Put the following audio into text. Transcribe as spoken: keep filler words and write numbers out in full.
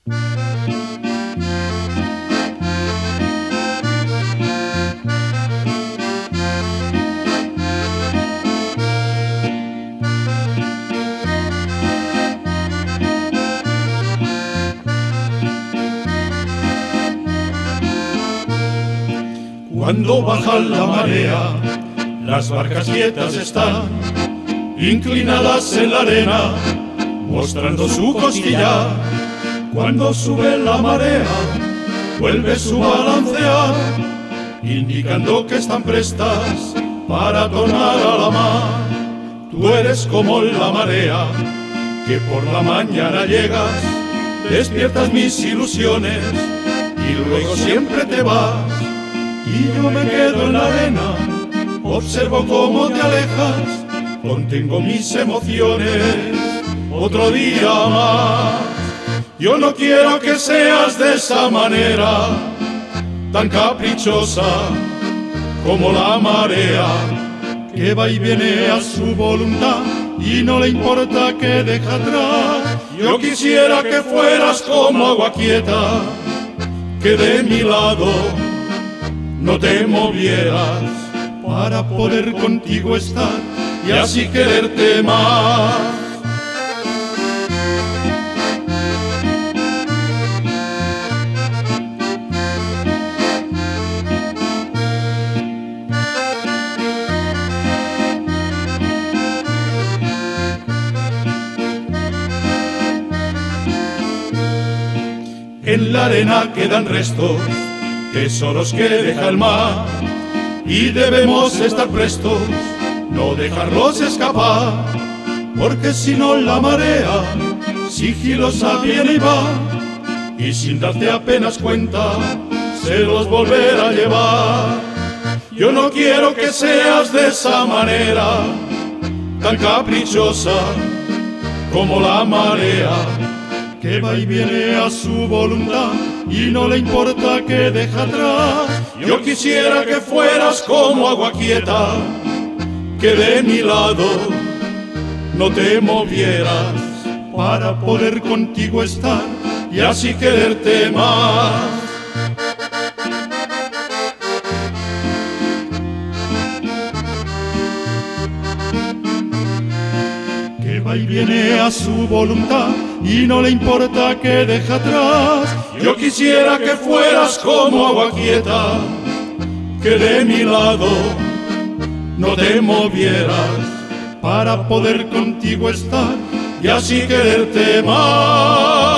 Cuando baja la marea, las barcas quietas están, inclinadas en la arena, mostrando su costilla. Cuando sube la marea, vuelve su balancear, indicando que están prestas para tornar a la mar. Tú eres como la marea, que por la mañana llegas, despiertas mis ilusiones y luego siempre te vas. Y yo me quedo en la arena, observo cómo te alejas, contengo mis emociones, otro día más. Yo no quiero que seas de esa manera, tan caprichosa como la marea, que va y viene a su voluntad y no le importa que deja atrás. Yo quisiera que fueras como agua quieta, que de mi lado no te movieras, para poder contigo estar y así quererte más. En la arena quedan restos, tesoros que deja el mar, y debemos estar prestos, no dejarlos escapar, porque si no la marea sigilosa viene y va, y sin darte apenas cuenta se los volverá a llevar. Yo no quiero que seas de esa manera, tan caprichosa como la marea, que va y viene a su voluntad y no le importa que deja atrás. Yo quisiera que fueras como agua quieta, que de mi lado no te movieras, para poder contigo estar y así quererte más. Que va y viene a su voluntad y no le importa que deja atrás. Yo quisiera que fueras como agua quieta, que de mi lado no te movieras, para poder contigo estar y así quererte más.